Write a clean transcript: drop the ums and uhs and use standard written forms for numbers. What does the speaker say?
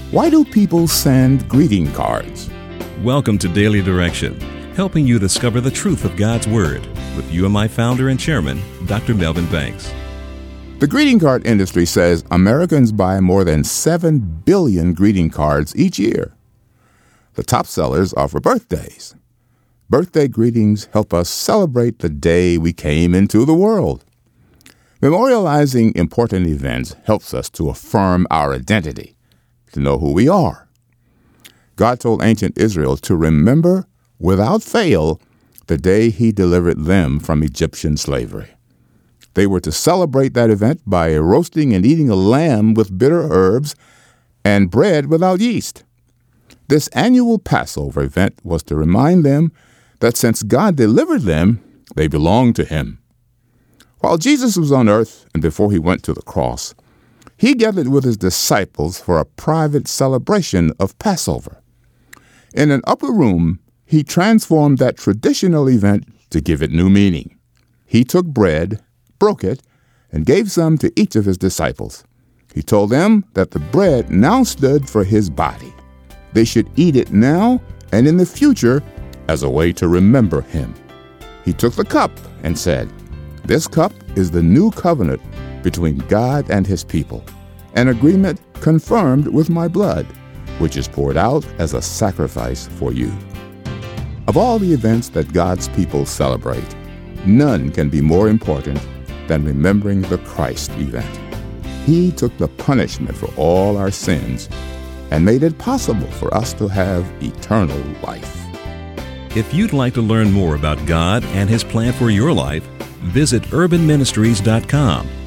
Why do people send greeting cards? Welcome to Daily Direction, helping you discover the truth of God's Word with UMI founder and chairman, Dr. Melvin Banks. The greeting card industry says Americans buy more than 7 billion greeting cards each year. The top sellers are for birthdays. Birthday greetings help us celebrate the day we came into the world. Memorializing important events helps us to affirm our identity, to know who we are. God told ancient Israel to remember without fail the day he delivered them from Egyptian slavery. They were to celebrate that event by roasting and eating a lamb with bitter herbs and bread without yeast. This annual Passover event was to remind them that since God delivered them, they belonged to him. While Jesus was on earth and before he went to the cross, he gathered with his disciples for a private celebration of Passover. In an upper room, he transformed that traditional event to give it new meaning. He took bread, broke it, and gave some to each of his disciples. He told them that the bread now stood for his body. They should eat it now and in the future as a way to remember him. He took the cup and said, "This cup is the new covenant between God and his people, an agreement confirmed with my blood, which is poured out as a sacrifice for you." Of all the events that God's people celebrate, none can be more important than remembering the Christ event. He took the punishment for all our sins and made it possible for us to have eternal life. If you'd like to learn more about God and his plan for your life, visit urbanministries.com